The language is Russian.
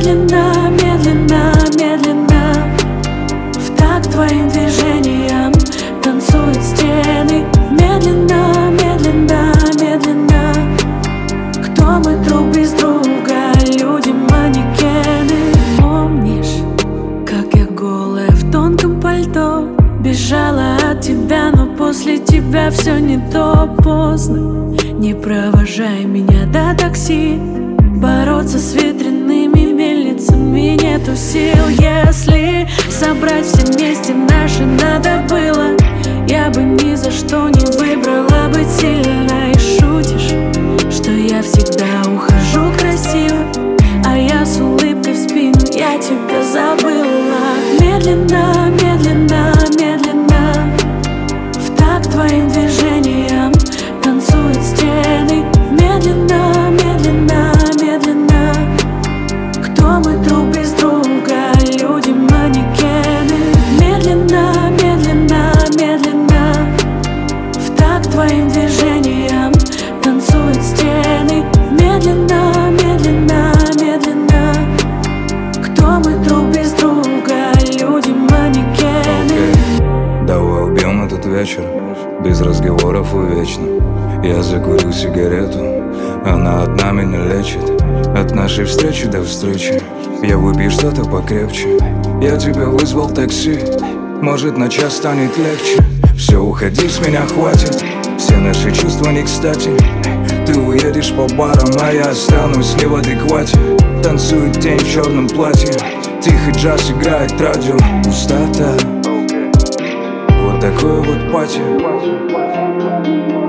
Медленно, медленно, медленно, в такт твоим движениям танцуют стены. Медленно, медленно, медленно, кто мы друг без друга, люди-манекены. Помнишь, как я голая в тонком пальто бежала от тебя, но после тебя все не то. Поздно, не провожай меня до такси. Бороться с ветряными мельницами нету сил. Если собрать все вместе наши надо было, я бы ни за что не выбрала быть сильной. Шутишь, что я всегда ухожу красиво, а я с улыбкой в спину, я тебя забыла. Медленно, медленно, медленно, в такт твоим движениям танцуют стены. Медленно, медленно, медленно, кто мы друг без друга, люди-манекены. Медленно, медленно, медленно, в такт твоим движениям танцуют стены. Медленно, медленно, медленно, кто мы друг без друга, люди-манекены. Давай убьем этот вечер без разговоров и вечно. Я закурил сигарету, она одна меня лечит. От нашей встречи до встречи я выпью что-то покрепче. Я тебя вызвал такси, может на час станет легче. Все, уходи, с меня хватит, все наши чувства не кстати. Ты уедешь по барам, а я останусь не в адеквате. Танцует тень в черном платье, тихий джаз играет радио. Пустота, вот такое вот пати.